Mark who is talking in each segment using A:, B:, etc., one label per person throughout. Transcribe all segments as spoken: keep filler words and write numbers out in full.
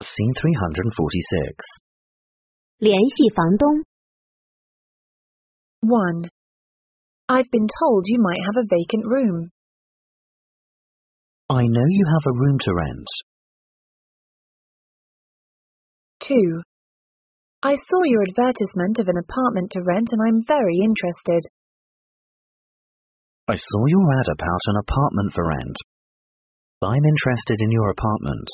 A: Scene three forty-six.
B: 联系房东。
C: one. I've been told you might have a vacant room.
A: I know you have a room to rent.
C: two. I saw your advertisement of an apartment to rent and I'm very interested.
A: I saw your ad about an apartment for rent. I'm interested in your apartment.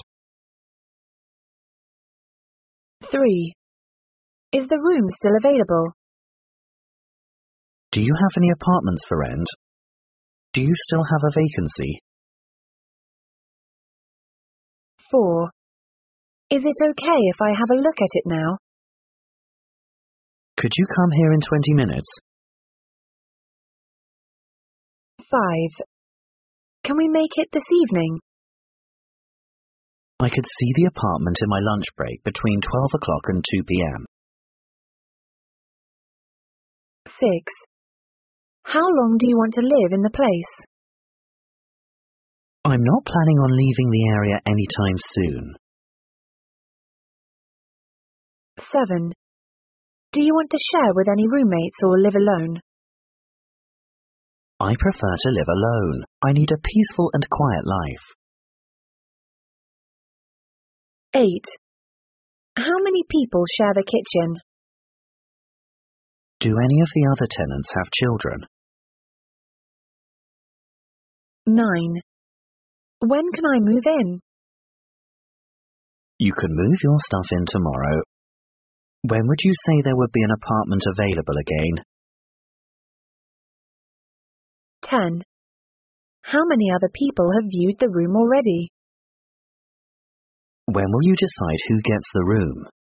C: three. Is the room still available?
A: Do you have any apartments for rent? Do you still have a vacancy?
C: four. Is it okay if I have a look at it now?
A: Could you come here in twenty minutes?
C: five. Can we make it this evening?
A: I could see the apartment in my lunch break between twelve o'clock and two p.m.
C: six. How long do you want to live in the place?
A: I'm not planning on leaving the area anytime soon.
C: seven. Do you want to share with any roommates or live alone?
A: I prefer to live alone. I need a peaceful and quiet life.
C: eight. How many people share the kitchen?
A: Do any of the other tenants have children?
C: nine. When can I move in?
A: You can move your stuff in tomorrow. When would you say there would be an apartment available again?
C: ten. How many other people have viewed the room already?
A: When will you decide who gets the room?